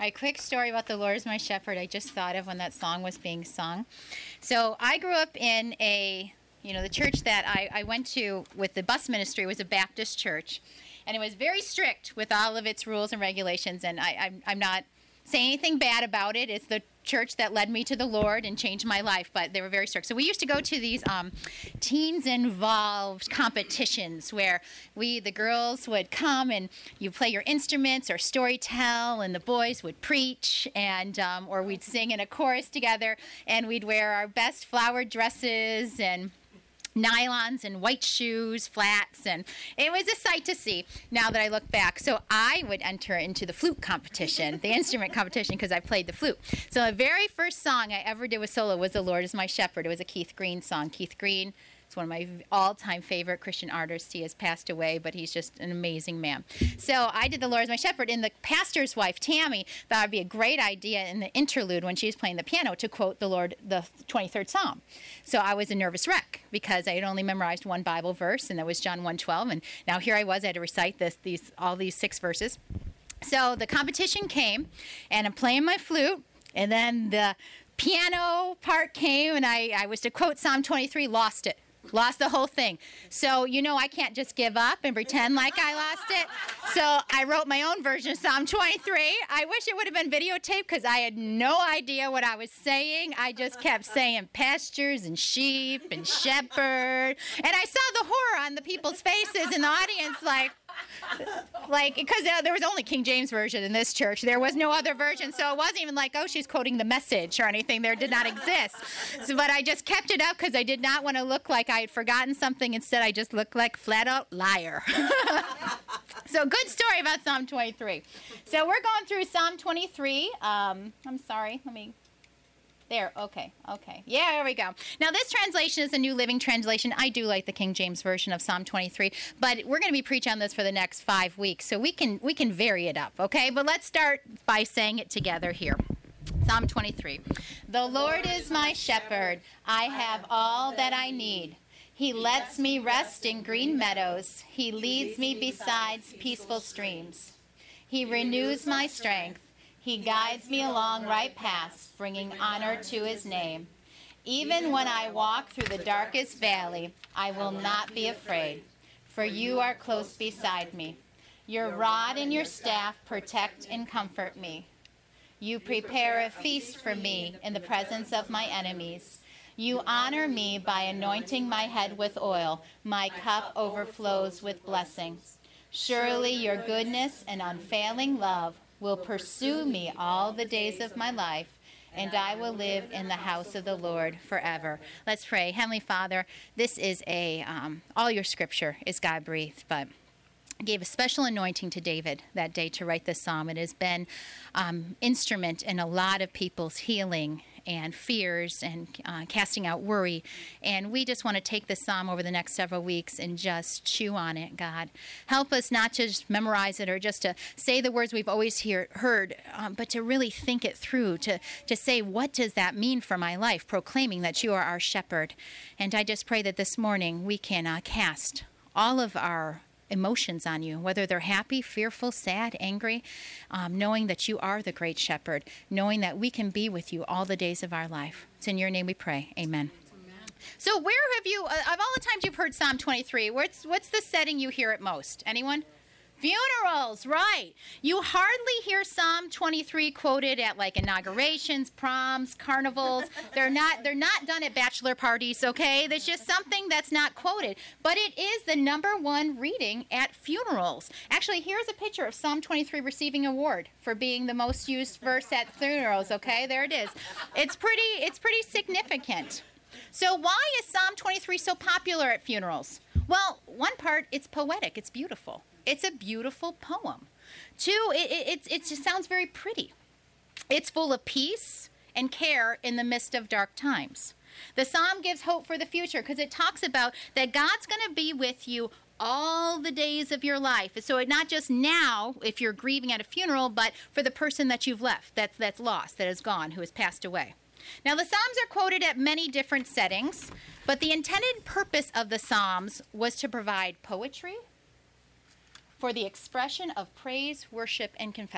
A quick story about the Lord is my shepherd I just thought of when that song was being sung. So I grew up in the church that I went to with the bus ministry was a Baptist church. And it was very strict with all of its rules and regulations. And I'm not saying anything bad about it. It's the church that led me to the Lord and changed my life, but they were very strict. So we used to go to these teens involved competitions where the girls would come and you play your instruments or story tell, and the boys would preach, and or we'd sing in a chorus together, and we'd wear our best flowered dresses and nylons and white shoes, flats, and it was a sight to see now that I look back. So I would enter into the flute competition, the instrument competition, because I played the flute. So the very first song I ever did with solo was The Lord is My Shepherd. It was a Keith Green song. Keith Green is one of my all-time favorite Christian artists. He has passed away, but he's just an amazing man. So I did The Lord is My Shepherd, and the pastor's wife, Tammy, thought it would be a great idea in the interlude when she was playing the piano to quote the 23rd Psalm. So I was a nervous wreck because I had only memorized one Bible verse, and that was John 1:12, and now here I was, I had to recite all these 6 verses. So the competition came, and I'm playing my flute, and then the piano part came, and I was to quote Psalm 23, lost it. Lost the whole thing. So, I can't just give up and pretend like I lost it. So I wrote my own version of Psalm 23. I wish it would have been videotaped because I had no idea what I was saying. I just kept saying pastures and sheep and shepherd. And I saw the horror on the people's faces in the audience, because there was only King James Version in this church. There was no other version. So it wasn't even like, oh, she's quoting the Message or anything. There did not exist. But I just kept it up because I did not want to look like I had forgotten something. Instead, I just looked like flat out liar. So good story about Psalm 23. So we're going through Psalm 23. I'm sorry. There, okay. Yeah, there we go. Now, this translation is a New Living Translation. I do like the King James Version of Psalm 23, but we're going to be preaching on this for the next 5 weeks, so we can vary it up, okay? But let's start by saying it together here. Psalm 23. The Lord is my shepherd. I have all that I need. He lets me rest in green meadows. He leads me beside peaceful streams. He renews my strength. He guides me along right paths, bringing honor to his name. Even when I walk through the darkest valley, I will not be afraid, for you are close beside me. Your rod and your staff protect and comfort me. You prepare a feast for me in the presence of my enemies. You honor me by anointing my head with oil. My cup overflows with blessings. Surely your goodness and unfailing love will pursue me all the days of my life, and I will live in the house of the Lord forever. Let's pray. Heavenly Father, this is all your scripture is God-breathed, but gave a special anointing to David that day to write this psalm. It has been instrument in a lot of people's healing and fears and casting out worry. And we just want to take this psalm over the next several weeks and just chew on it, God. Help us not to just memorize it or just to say the words we've always heard, but to really think it through, to say, what does that mean for my life, proclaiming that you are our shepherd. And I just pray that this morning we can cast all of our emotions on you, whether they're happy, fearful, sad, angry, knowing that you are the great shepherd, knowing that we can be with you all the days of our life. It's in your name we pray. Amen. So where have you, of all the times you've heard Psalm 23, what's the setting you hear it most? Anyone? Funerals, right. You hardly hear Psalm 23 quoted at like inaugurations, proms, carnivals. They're not done at bachelor parties, okay? There's just something that's not quoted. But it is the #1 reading at funerals. Actually, here's a picture of Psalm 23 receiving an award for being the most used verse at funerals, okay? There it is. It's pretty significant. So why is Psalm 23 so popular at funerals? Well, one part, it's poetic. It's beautiful. It's a beautiful poem. 2, it just sounds very pretty. It's full of peace and care in the midst of dark times. The psalm gives hope for the future because it talks about that God's going to be with you all the days of your life. So not just now, if you're grieving at a funeral, but for the person that you've left, that's lost, that is gone, who has passed away. Now, the Psalms are quoted at many different settings, but the intended purpose of the Psalms was to provide poetry for the expression of praise, worship, and confession.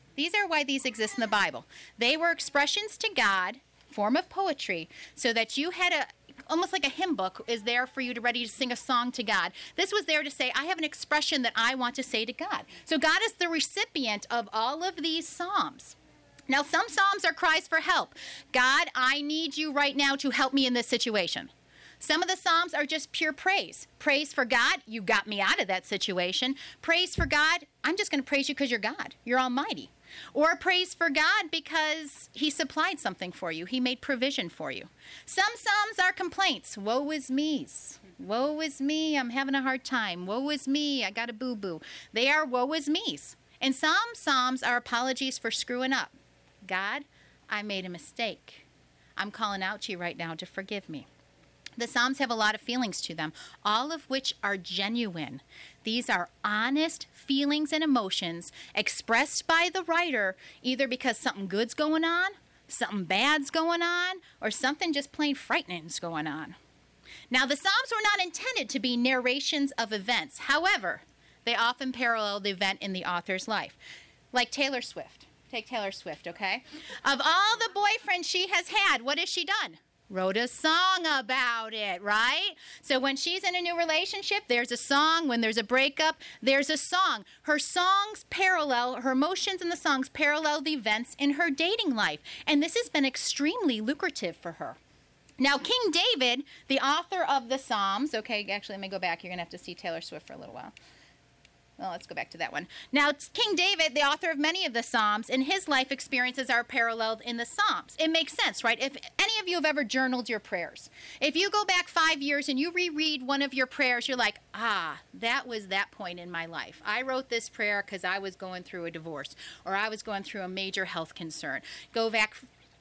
These are why these exist in the Bible. They were expressions to God, form of poetry, so that you had almost like a hymn book is there for you to ready to sing a song to God. This was there to say, I have an expression that I want to say to God. So God is the recipient of all of these psalms. Now, some psalms are cries for help. God, I need you right now to help me in this situation. Some of the psalms are just pure praise. Praise for God, you got me out of that situation. Praise for God, I'm just going to praise you because you're God. You're almighty. Or praise for God because he supplied something for you. He made provision for you. Some psalms are complaints. Woe is me's. Woe is me, I'm having a hard time. Woe is me, I got a boo-boo. They are woe is me's. And some psalms are apologies for screwing up. God, I made a mistake. I'm calling out to you right now to forgive me. The Psalms have a lot of feelings to them, all of which are genuine. These are honest feelings and emotions expressed by the writer, either because something good's going on, something bad's going on, or something just plain frightening's going on. Now, the Psalms were not intended to be narrations of events. However, they often parallel the event in the author's life. Like Taylor Swift. Take Taylor Swift, okay? Of all the boyfriends she has had, what has she done? Wrote a song about it, right? So when she's in a new relationship, there's a song. When there's a breakup, there's a song. Her songs parallel, her emotions in the songs parallel the events in her dating life. And this has been extremely lucrative for her. Now, King David, the author of the Psalms, okay, actually, let me go back. You're going to have to see Taylor Swift for a little while. Well, let's go back to that one. Now, King David, the author of many of the Psalms, and his life experiences are paralleled in the Psalms. It makes sense, right? If any of you have ever journaled your prayers, if you go back 5 years and you reread one of your prayers, you're like, that was that point in my life. I wrote this prayer because I was going through a divorce, or I was going through a major health concern. Go back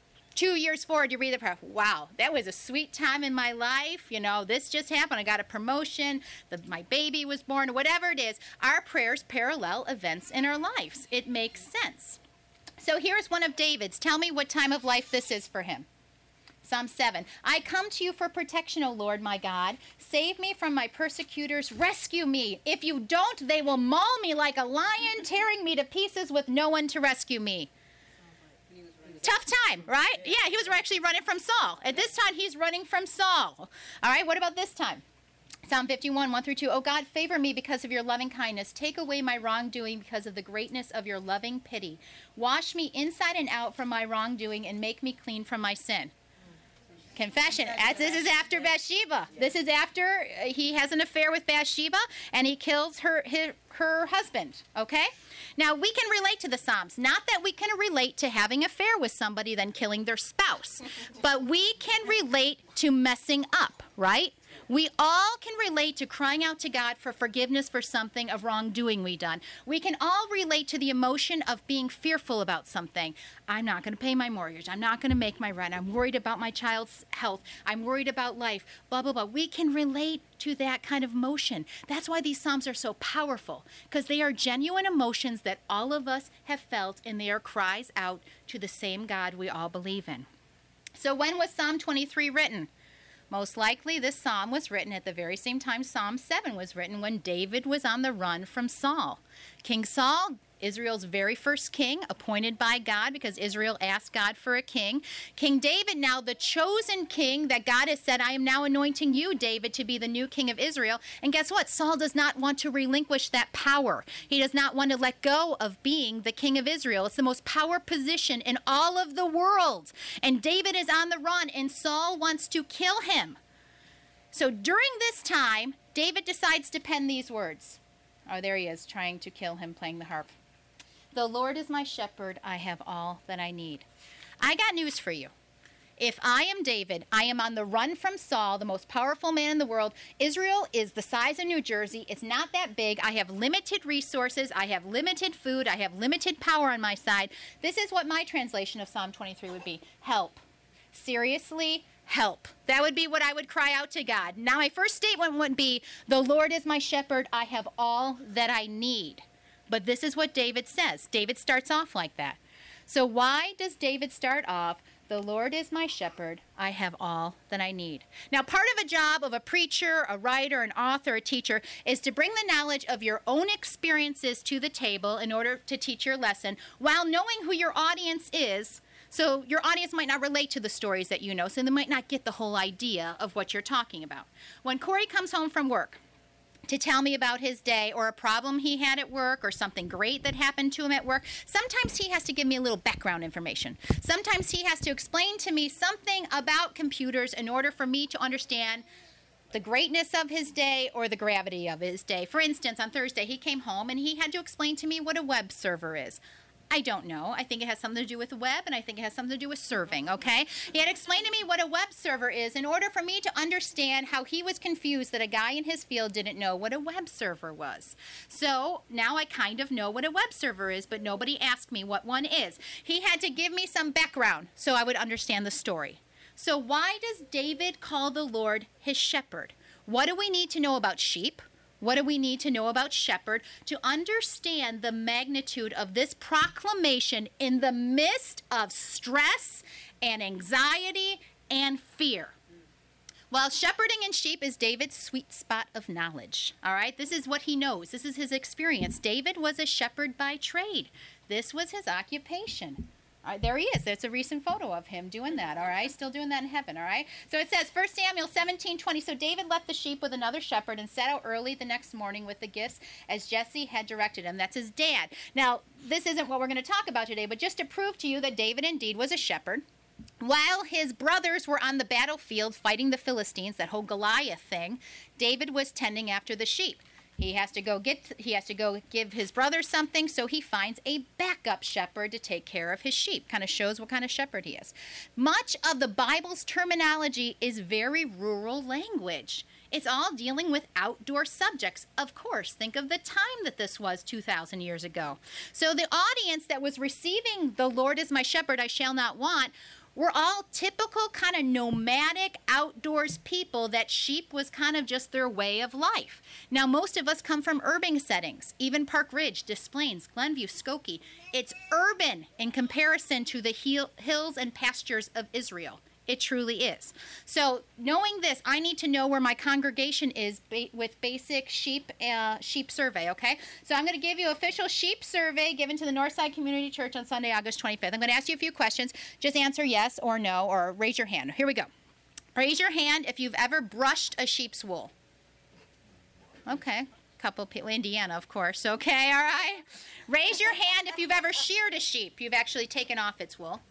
2 years forward, you read the prayer. Wow, that was a sweet time in my life. You know, this just happened. I got a promotion. My baby was born. Whatever it is, our prayers parallel events in our lives. It makes sense. So here's one of David's. Tell me what time of life this is for him. Psalm 7. I come to you for protection, O Lord, my God. Save me from my persecutors. Rescue me. If you don't, they will maul me like a lion, tearing me to pieces with no one to rescue me. Tough time, right? Yeah, he was actually running from Saul. At this time, he's running from Saul. All right, what about this time? Psalm 51, 1 through 2. Oh God, favor me because of your loving kindness. Take away my wrongdoing because of the greatness of your loving pity. Wash me inside and out from my wrongdoing and make me clean from my sin. Confession. This is after Bathsheba. This is after he has an affair with Bathsheba and he kills her husband, okay? Now, we can relate to the Psalms. Not that we can relate to having an affair with somebody then killing their spouse, but we can relate to messing up, right? We all can relate to crying out to God for forgiveness for something of wrongdoing we done. We can all relate to the emotion of being fearful about something. I'm not going to pay my mortgage. I'm not going to make my rent. I'm worried about my child's health. I'm worried about life, blah, blah, blah. We can relate to that kind of emotion. That's why these Psalms are so powerful, because they are genuine emotions that all of us have felt, and they are cries out to the same God we all believe in. So when was Psalm 23 written? Most likely, this psalm was written at the very same time Psalm 7 was written, when David was on the run from Saul. King Saul, Israel's very first king, appointed by God because Israel asked God for a king. King David, now the chosen king that God has said, I am now anointing you, David, to be the new king of Israel. And guess what? Saul does not want to relinquish that power. He does not want to let go of being the king of Israel. It's the most power position in all of the world. And David is on the run, and Saul wants to kill him. So during this time, David decides to pen these words. Oh, there he is, trying to kill him, playing the harp. The Lord is my shepherd, I have all that I need. I got news for you. If I am David, I am on the run from Saul, the most powerful man in the world. Israel is the size of New Jersey. It's not that big. I have limited resources. I have limited food. I have limited power on my side. This is what my translation of Psalm 23 would be. Help. Seriously, help. That would be what I would cry out to God. Now, my first statement would be, the Lord is my shepherd. I have all that I need. But this is what David says. David starts off like that. So why does David start off, The Lord is my shepherd. I have all that I need. Now, part of a job of a preacher, a writer, an author, a teacher is to bring the knowledge of your own experiences to the table in order to teach your lesson while knowing who your audience is. So your audience might not relate to the stories that you know, so they might not get the whole idea of what you're talking about. When Corey comes home from work to tell me about his day or a problem he had at work or something great that happened to him at work, sometimes he has to give me a little background information. Sometimes he has to explain to me something about computers in order for me to understand the greatness of his day or the gravity of his day. For instance, on Thursday, he came home and he had to explain to me what a web server is. I don't know. I think it has something to do with the web, and I think it has something to do with serving, okay? He had explained to me what a web server is in order for me to understand how he was confused that a guy in his field didn't know what a web server was. So now I kind of know what a web server is, but nobody asked me what one is. He had to give me some background so I would understand the story. So why does David call the Lord his shepherd? What do we need to know about sheep? What do we need to know about shepherd to understand the magnitude of this proclamation in the midst of stress and anxiety and fear? Well, shepherding and sheep is David's sweet spot of knowledge. All right, this is what he knows. This is his experience. David was a shepherd by trade. This was his occupation. All right, there he is. That's a recent photo of him doing that, all right? Still doing that in heaven, all right? So it says, 1 Samuel 17:20, so David left the sheep with another shepherd and set out early the next morning with the gifts as Jesse had directed him. That's his dad. Now, this isn't what we're going to talk about today, but just to prove to you that David indeed was a shepherd, while his brothers were on the battlefield fighting the Philistines, that whole Goliath thing, David was tending after the sheep. He has to go give his brother something, so he finds a backup shepherd to take care of his sheep. Kind of shows what kind of shepherd he is. Much of the Bible's terminology is very rural language. It's all dealing with outdoor subjects. Of course, think of the time that this was 2,000 years ago. So the audience that was receiving "The Lord is my shepherd, I shall not want" were all typical kind of nomadic outdoors people that sheep was kind of just their way of life. Now, most of us come from urban settings, even Park Ridge, Des Plaines, Glenview, Skokie. It's urban in comparison to the hills and pastures of Israel. It truly is. So knowing this, I need to know where my congregation is with basic sheep survey, okay? So I'm going to give you official sheep survey given to the Northside Community Church on Sunday, August 25th. I'm going to ask you a few questions. Just answer yes or no or raise your hand. Here we go. Raise your hand if you've ever brushed a sheep's wool. Okay. Couple people, Indiana, of course. Okay, all right. Raise your hand if you've ever sheared a sheep. You've actually taken off its wool.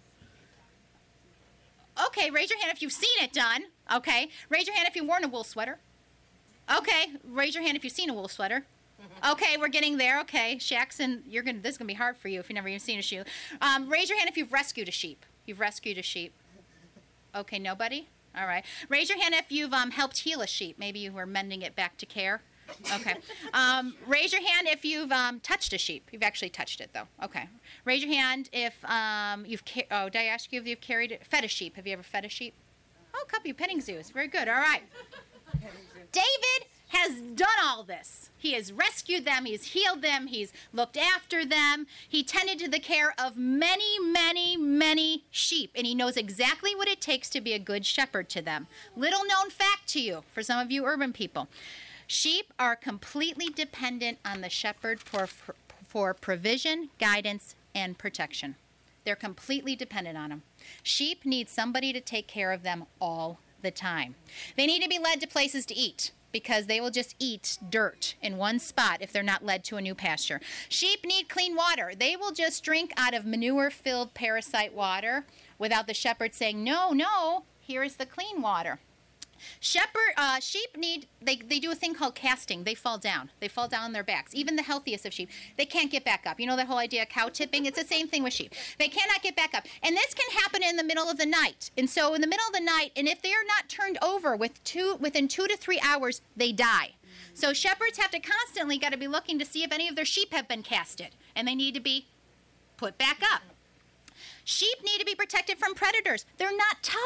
Okay, raise your hand if you've seen it done. Okay, raise your hand if you've worn a wool sweater. Okay, raise your hand if you've seen a wool sweater. Okay, we're getting there. Okay, Shaxon, this is gonna be hard for you if you've never even seen a shoe. Raise your hand if you've rescued a sheep. You've rescued a sheep. Okay, nobody. All right. Raise your hand if you've helped heal a sheep. Maybe you were mending it back to care. Okay. Raise your hand if you've touched a sheep. You've actually touched it, though. Okay. Raise your hand if did I ask you if you've fed a sheep? Have you ever fed a sheep? Oh, a couple of petting zoos. Very good. All right. David has done all this. He has rescued them. He's healed them. He's looked after them. He tended to the care of many, many, many sheep, and he knows exactly what it takes to be a good shepherd to them. Little known fact to you, for some of you urban people. Sheep are completely dependent on the shepherd for provision, guidance, and protection. They're completely dependent on him. Sheep need somebody to take care of them all the time. They need to be led to places to eat because they will just eat dirt in one spot if they're not led to a new pasture. Sheep need clean water. They will just drink out of manure-filled parasite water without the shepherd saying, no, here is the clean water. Sheep they do a thing called casting. They fall down. They fall down on their backs. Even the healthiest of sheep, they can't get back up. You know that whole idea of cow tipping? It's the same thing with sheep. They cannot get back up. And this can happen in the middle of the night. And so in the middle of the night, and if they are not turned over within 2 to 3 hours, they die. So shepherds have to constantly got to be looking to see if any of their sheep have been casted. And they need to be put back up. Sheep need to be protected from predators. They're not tough.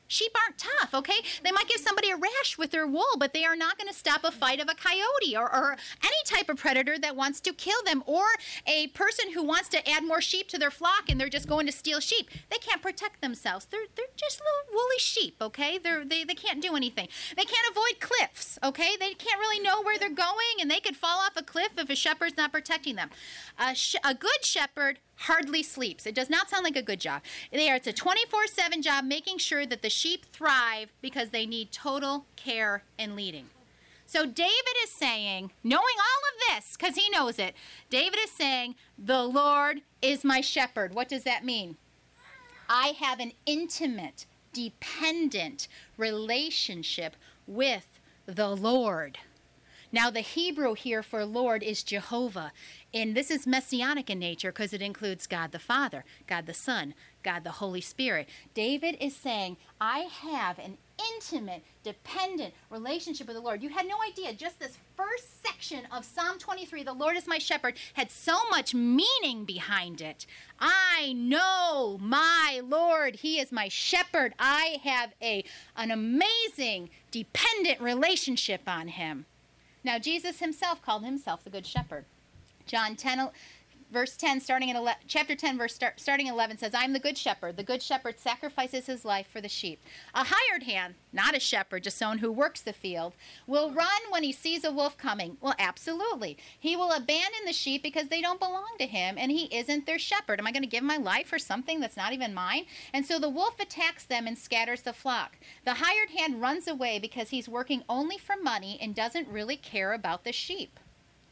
Sheep aren't tough, okay? They might give somebody a rash with their wool, but they are not going to stop a fight of a coyote or any type of predator that wants to kill them, or a person who wants to add more sheep to their flock and they're just going to steal sheep. They can't protect themselves. They're just little woolly sheep, okay? They can't do anything. They can't avoid cliffs, okay? They can't really know where they're going, and they could fall off a cliff if a shepherd's not protecting them. A good shepherd hardly sleeps. It does not sound like a good job. It's a 24/7 job, making sure that the sheep thrive because they need total care and leading. So David is saying, knowing all of this, because he knows it, David is saying, the Lord is my shepherd. What does that mean? I have an intimate, dependent relationship with the Lord. Now, the Hebrew here for Lord is Jehovah, and this is messianic in nature because it includes God the Father, God the Son, God the Holy Spirit. David is saying, I have an intimate, dependent relationship with the Lord. You had no idea. Just this first section of Psalm 23, the Lord is my shepherd, had so much meaning behind it. I know my Lord. He is my shepherd. I have an amazing, dependent relationship on him. Now, Jesus himself called himself the Good Shepherd. John 10, verse 10, chapter 10, starting 11 says, I am the Good Shepherd. The Good Shepherd sacrifices his life for the sheep. A hired hand, not a shepherd, just someone who works the field, will run when he sees a wolf coming. Well, absolutely. He will abandon the sheep because they don't belong to him, and he isn't their shepherd. Am I going to give my life for something that's not even mine? And so the wolf attacks them and scatters the flock. The hired hand runs away because he's working only for money and doesn't really care about the sheep.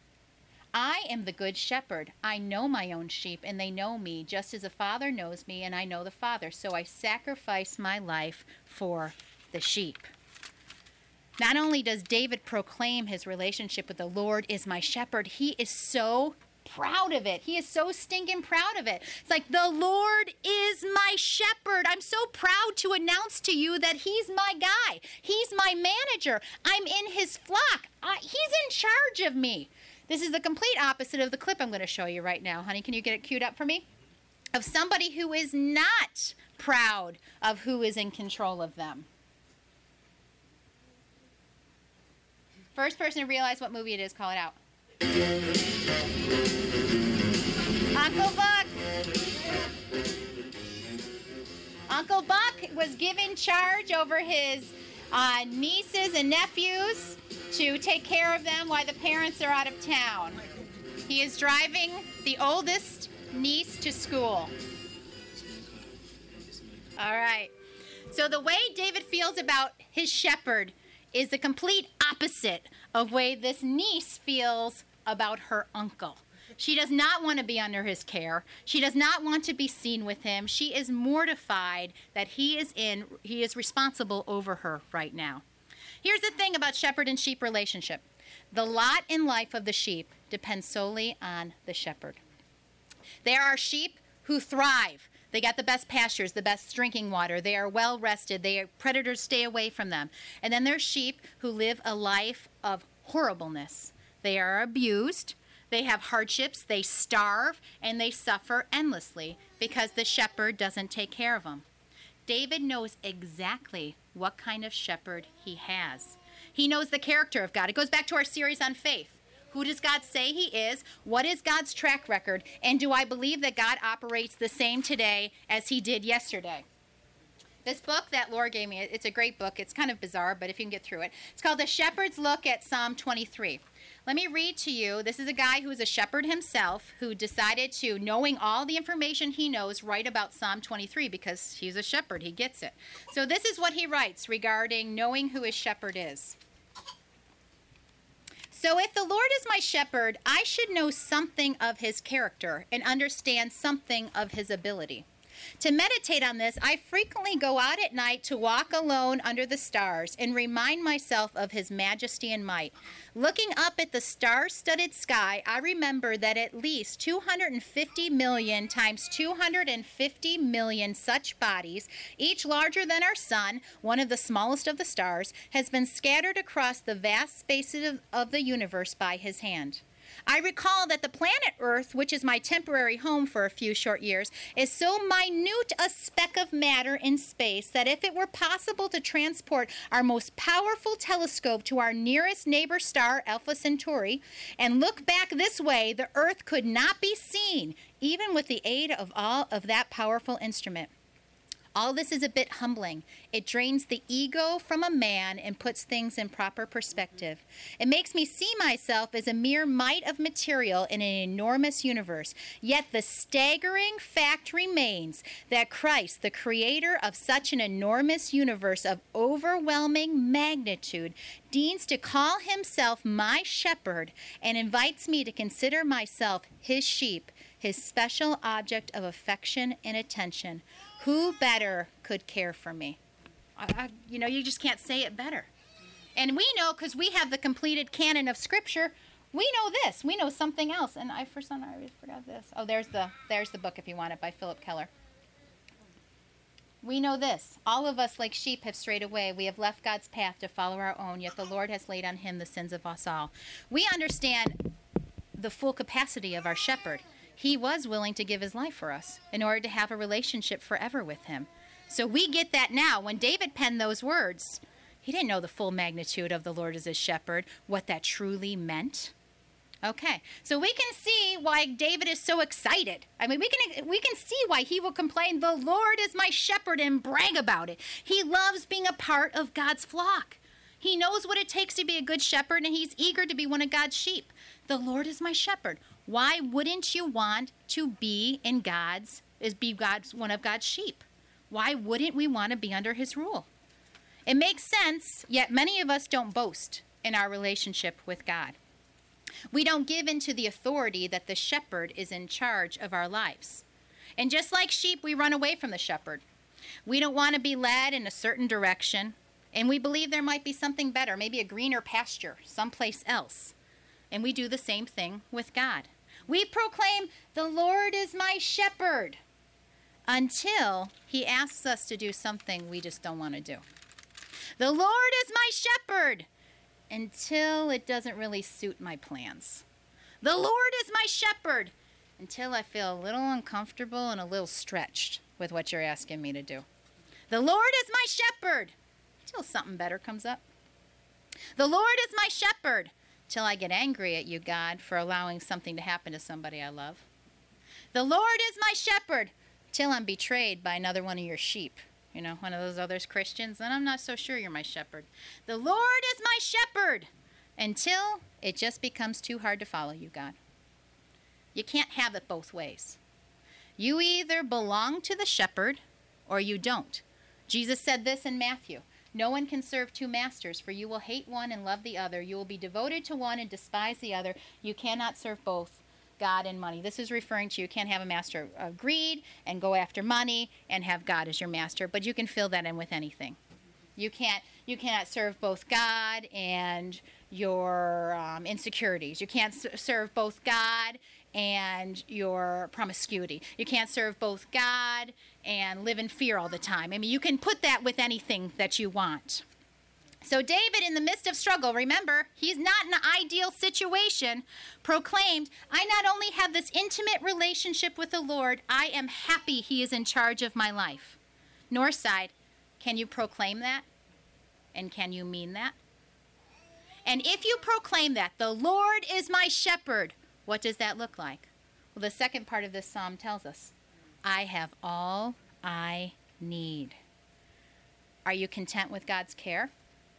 I am the Good Shepherd. I know my own sheep, and they know me, just as a father knows me, and I know the Father. So I sacrifice my life for the sheep. Not only does David proclaim his relationship with the Lord is my shepherd, he is so proud of it. He is so stinking proud of it. It's like, the Lord is my shepherd. I'm so proud to announce to you that he's my guy. He's my manager. I'm in his flock. He's in charge of me. This is the complete opposite of the clip I'm going to show you right now. Honey, can you get it queued up for me? Of somebody who is not proud of who is in control of them. First person to realize what movie it is, call it out. Uncle Buck. Uncle Buck was given charge over his nieces and nephews to take care of them while the parents are out of town. He is driving the oldest niece to school. All right. So the way David feels about his shepherd is the complete opposite of way this niece feels about her uncle. She does not want to be under his care. She does not want to be seen with him. She is mortified that he is responsible over her right now. Here's the thing about shepherd and sheep relationship. The lot in life of the sheep depends solely on the shepherd. There are sheep who thrive. They got the best pastures, the best drinking water. They are well rested. Predators stay away from them. And then there's sheep who live a life of horribleness. They are abused. They have hardships. They starve, and they suffer endlessly because the shepherd doesn't take care of them. David knows exactly what kind of shepherd he has. He knows the character of God. It goes back to our series on faith. Who does God say he is? What is God's track record? And do I believe that God operates the same today as he did yesterday? This book that Laura gave me, it's a great book. It's kind of bizarre, but if you can get through it. It's called The Shepherd's Look at Psalm 23. Let me read to you. This is a guy who is a shepherd himself who decided to, knowing all the information he knows, write about Psalm 23 because he's a shepherd. He gets it. So this is what he writes regarding knowing who his shepherd is. So if the Lord is my shepherd, I should know something of his character and understand something of his ability. To meditate on this, I frequently go out at night to walk alone under the stars and remind myself of his majesty and might. Looking up at the star-studded sky, I remember that at least 250 million times 250 million such bodies, each larger than our sun, one of the smallest of the stars, has been scattered across the vast spaces of the universe by his hand. I recall that the planet Earth, which is my temporary home for a few short years, is so minute a speck of matter in space that if it were possible to transport our most powerful telescope to our nearest neighbor star, Alpha Centauri, and look back this way, the Earth could not be seen, even with the aid of all of that powerful instrument. All this is a bit humbling. It drains the ego from a man and puts things in proper perspective. It makes me see myself as a mere mite of material in an enormous universe. Yet the staggering fact remains that Christ, the creator of such an enormous universe of overwhelming magnitude, deigns to call himself my shepherd and invites me to consider myself his sheep, his special object of affection and attention. Who better could care for me? You just can't say it better. And we know, because we have the completed canon of Scripture, we know this. We know something else. And I already forgot this. Oh, there's the book if you want it, by Philip Keller. We know this. All of us, like sheep, have strayed away. We have left God's path to follow our own, yet the Lord has laid on him the sins of us all. We understand the full capacity of our shepherd. He was willing to give his life for us in order to have a relationship forever with him. So we get that now. When David penned those words, he didn't know the full magnitude of the Lord as his shepherd, what that truly meant. Okay, so we can see why David is so excited. I mean, we can see why he will complain, "The Lord is my shepherd," and brag about it. He loves being a part of God's flock. He knows what it takes to be a good shepherd, and he's eager to be one of God's sheep. The Lord is my shepherd. Why wouldn't you want to be one of God's sheep? Why wouldn't we want to be under his rule? It makes sense, yet many of us don't boast in our relationship with God. We don't give into the authority that the shepherd is in charge of our lives. And just like sheep, we run away from the shepherd. We don't want to be led in a certain direction, and we believe there might be something better, maybe a greener pasture someplace else. And we do the same thing with God. We proclaim, "The Lord is my shepherd," until he asks us to do something we just don't want to do. "The Lord is my shepherd," until it doesn't really suit my plans. "The Lord is my shepherd," until I feel a little uncomfortable and a little stretched with what you're asking me to do. "The Lord is my shepherd," until something better comes up. "The Lord is my shepherd," till I get angry at you, God, for allowing something to happen to somebody I love. "The Lord is my shepherd," till I'm betrayed by another one of your sheep. One of those other Christians, and I'm not so sure you're my shepherd. "The Lord is my shepherd," until it just becomes too hard to follow you, God. You can't have it both ways. You either belong to the shepherd or you don't. Jesus said this in Matthew. "No one can serve two masters, for you will hate one and love the other. You will be devoted to one and despise the other. You cannot serve both God and money." This is referring to you can't have a master of greed and go after money and have God as your master, but you can fill that in with anything. You cannot serve both God and your insecurities. You can't serve both God and your promiscuity. You can't serve both God and live in fear all the time. I mean, you can put that with anything that you want. So David, in the midst of struggle, remember, he's not in an ideal situation, proclaimed, "I not only have this intimate relationship with the Lord, I am happy he is in charge of my life." Northside, can you proclaim that? And can you mean that? And if you proclaim that, "The Lord is my shepherd," what does that look like? Well, the second part of this psalm tells us, "I have all I need." Are you content with God's care?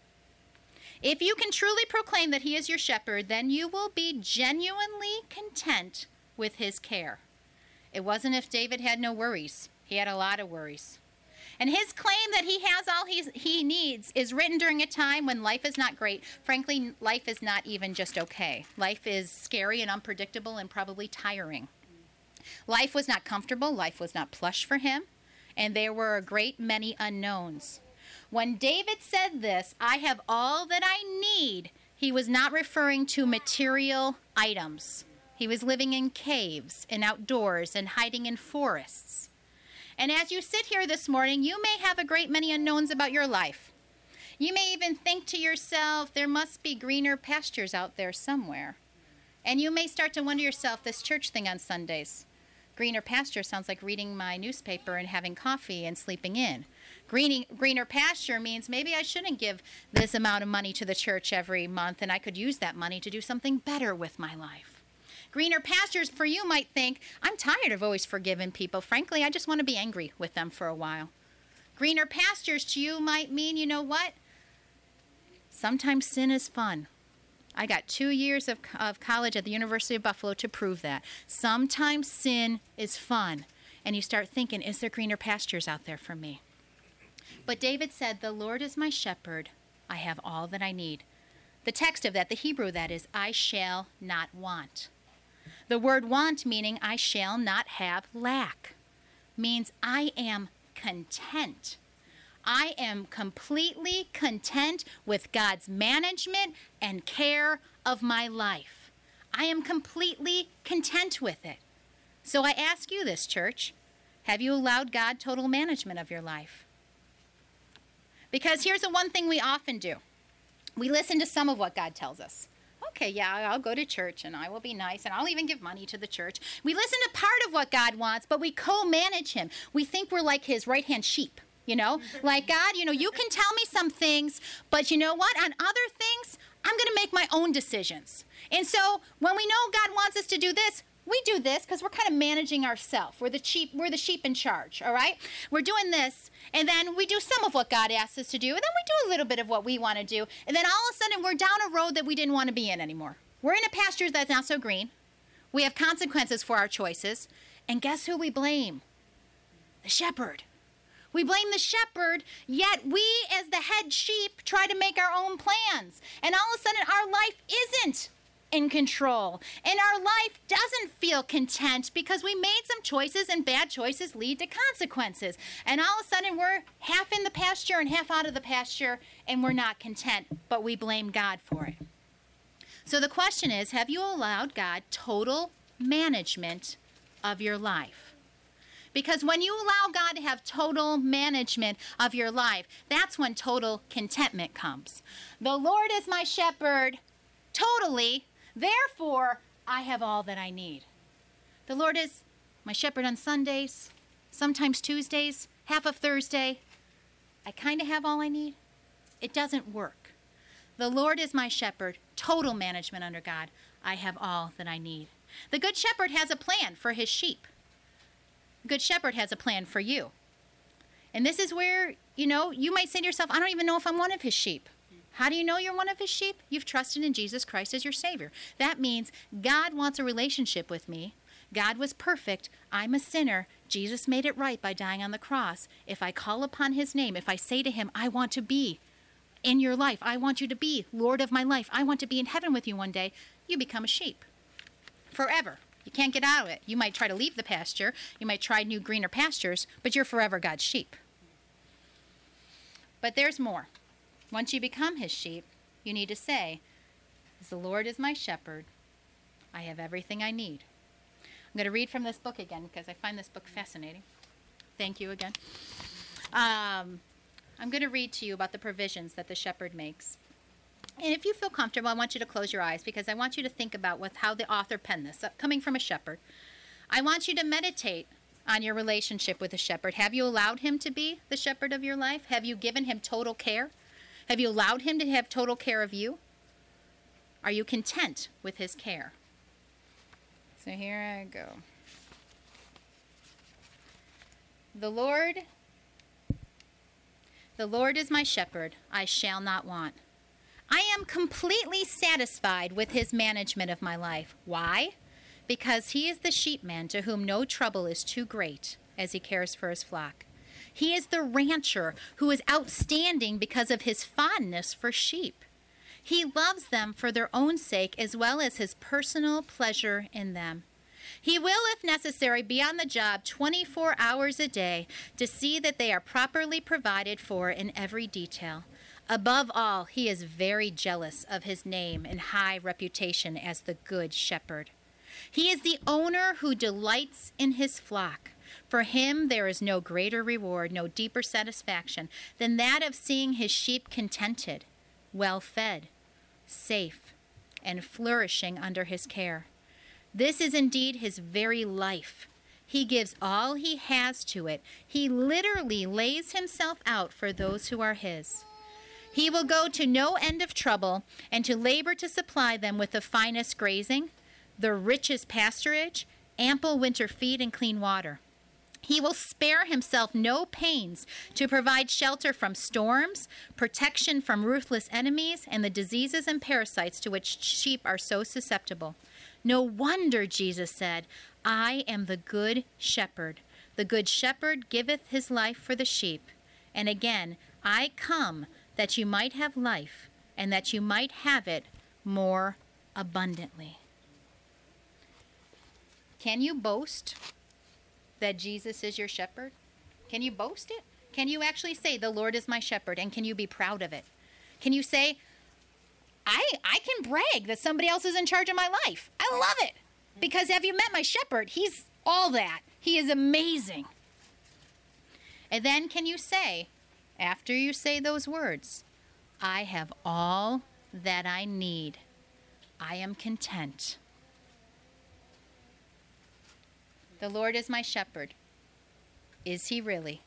If you can truly proclaim that he is your shepherd, then you will be genuinely content with his care. It wasn't if David had no worries. He had a lot of worries. And his claim that he has all he needs is written during a time when life is not great. Frankly, life is not even just okay. Life is scary and unpredictable and probably tiring. Life was not comfortable. Life was not plush for him. And there were a great many unknowns. When David said this, "I have all that I need," he was not referring to material items. He was living in caves and outdoors and hiding in forests. And as you sit here this morning, you may have a great many unknowns about your life. You may even think to yourself, there must be greener pastures out there somewhere. And you may start to wonder yourself, this church thing on Sundays. Greener pasture sounds like reading my newspaper and having coffee and sleeping in. Greener pasture means maybe I shouldn't give this amount of money to the church every month, and I could use that money to do something better with my life. Greener pastures for you might think, I'm tired of always forgiving people. Frankly, I just want to be angry with them for a while. Greener pastures to you might mean, you know what? Sometimes sin is fun. I got 2 years of college at the University of Buffalo to prove that. Sometimes sin is fun. And you start thinking, is there greener pastures out there for me? But David said, the Lord is my shepherd. I have all that I need. The text of that, the Hebrew that is, I shall not want. The word want, meaning I shall not have lack, means I am content. I am completely content with God's management and care of my life. I am completely content with it. So I ask you this, church, have you allowed God total management of your life? Because here's the one thing we often do. We listen to some of what God tells us. Okay, yeah, I'll go to church and I will be nice and I'll even give money to the church. We listen to part of what God wants, but we co-manage him. We think we're like his right-hand sheep. You know, like God, you can tell me some things, but you know what? On other things, I'm going to make my own decisions. And so when we know God wants us to do this, we do this because we're kind of managing ourselves. We're the sheep in charge, all right? We're doing this, and then we do some of what God asks us to do, and then we do a little bit of what we want to do, and then all of a sudden we're down a road that we didn't want to be in anymore. We're in a pasture that's not so green. We have consequences for our choices, and guess who we blame? The shepherd. We blame the shepherd, yet we as the head sheep try to make our own plans. And all of a sudden our life isn't in control. And our life doesn't feel content because we made some choices and bad choices lead to consequences. And all of a sudden we're half in the pasture and half out of the pasture and we're not content, but we blame God for it. So the question is, have you allowed God total management of your life? Because when you allow God to have total management of your life, that's when total contentment comes. The Lord is my shepherd, totally, therefore I have all that I need. The Lord is my shepherd on Sundays, sometimes Tuesdays, half of Thursday. I kind of have all I need. It doesn't work. The Lord is my shepherd, total management under God. I have all that I need. The Good Shepherd has a plan for his sheep. Good Shepherd has a plan for you. And this is where, you might say to yourself, I don't even know if I'm one of his sheep. How do you know you're one of his sheep? You've trusted in Jesus Christ as your Savior. That means God wants a relationship with me. God was perfect. I'm a sinner. Jesus made it right by dying on the cross. If I call upon his name, if I say to him, I want to be in your life, I want you to be Lord of my life, I want to be in heaven with you one day, you become a sheep forever. You can't get out of it. You might try to leave the pasture. You might try new greener pastures, but you're forever God's sheep. But there's more. Once you become his sheep, you need to say, the Lord is my shepherd. I have everything I need. I'm going to read from this book again because I find this book fascinating. Thank you again. I'm going to read to you about the provisions that the shepherd makes. And if you feel comfortable, I want you to close your eyes because I want you to think about how the author penned this, coming from a shepherd. I want you to meditate on your relationship with the shepherd. Have you allowed him to be the shepherd of your life? Have you given him total care? Have you allowed him to have total care of you? Are you content with his care? So here I go. The Lord is my shepherd, I shall not want. I am completely satisfied with his management of my life. Why? Because he is the sheepman to whom no trouble is too great as he cares for his flock. He is the rancher who is outstanding because of his fondness for sheep. He loves them for their own sake as well as his personal pleasure in them. He will, if necessary, be on the job 24 hours a day to see that they are properly provided for in every detail. Above all, he is very jealous of his name and high reputation as the Good Shepherd. He is the owner who delights in his flock. For him there is no greater reward, no deeper satisfaction than that of seeing his sheep contented, well fed, safe, and flourishing under his care. This is indeed his very life. He gives all he has to it. He literally lays himself out for those who are his. He will go to no end of trouble and to labor to supply them with the finest grazing, the richest pasturage, ample winter feed, and clean water. He will spare himself no pains to provide shelter from storms, protection from ruthless enemies, and the diseases and parasites to which sheep are so susceptible. No wonder Jesus said, I am the good shepherd. The good shepherd giveth his life for the sheep. And again, I come that you might have life, and that you might have it more abundantly. Can you boast that Jesus is your shepherd? Can you boast it? Can you actually say, the Lord is my shepherd, and can you be proud of it? Can you say, I can brag that somebody else is in charge of my life. I love it. Because have you met my shepherd? He's all that. He is amazing. And then can you say, after you say those words, I have all that I need. I am content. The Lord is my shepherd. Is he really?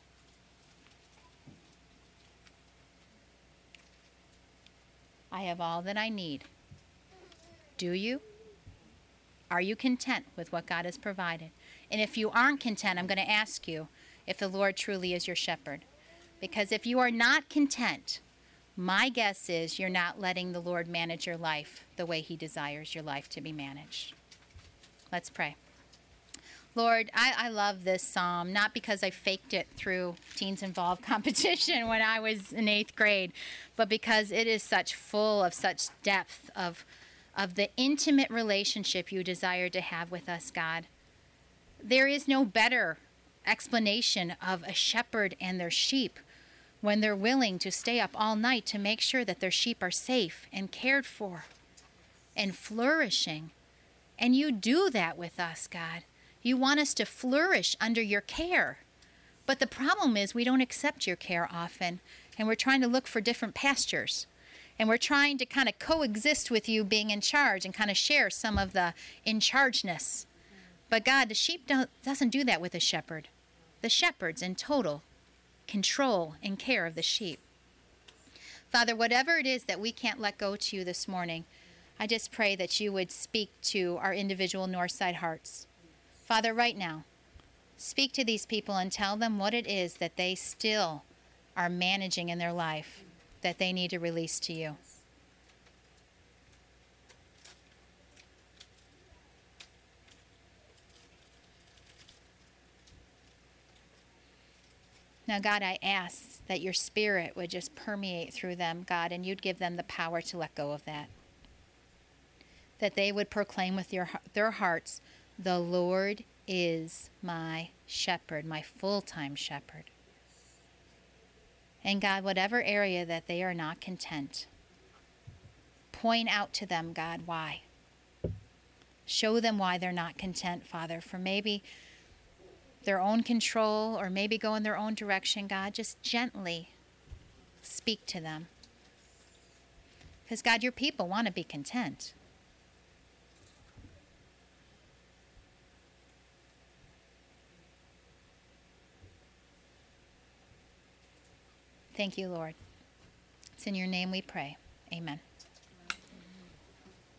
I have all that I need. Do you? Are you content with what God has provided? And if you aren't content, I'm going to ask you if the Lord truly is your shepherd. Because if you are not content, my guess is you're not letting the Lord manage your life the way he desires your life to be managed. Let's pray. Lord, I love this psalm, not because I faked it through Teens Involved competition when I was in 8th grade, but because it is full of such depth of the intimate relationship you desire to have with us, God. There is no better explanation of a shepherd and their sheep when they're willing to stay up all night to make sure that their sheep are safe and cared for and flourishing. And you do that with us, God. You want us to flourish under your care. But the problem is we don't accept your care often, and we're trying to look for different pastures. And we're trying to kind of coexist with you being in charge and kind of share some of the in-chargeness. But God, the sheep doesn't do that with a shepherd. The shepherd's in total control and care of the sheep. Father, whatever it is that we can't let go to you this morning, I just pray that you would speak to our individual Northside hearts. Father, right now, speak to these people and tell them what it is that they still are managing in their life that they need to release to you. Now, God, I ask that your spirit would just permeate through them, God, and you'd give them the power to let go of that. That they would proclaim with their hearts, the Lord is my shepherd, my full-time shepherd. And God, whatever area that they are not content, point out to them, God, why. Show them why they're not content, Father, for maybe their own control or maybe go in their own direction. God, just gently speak to them. Because, God, your people want to be content. Thank you, Lord. It's in your name we pray. Amen.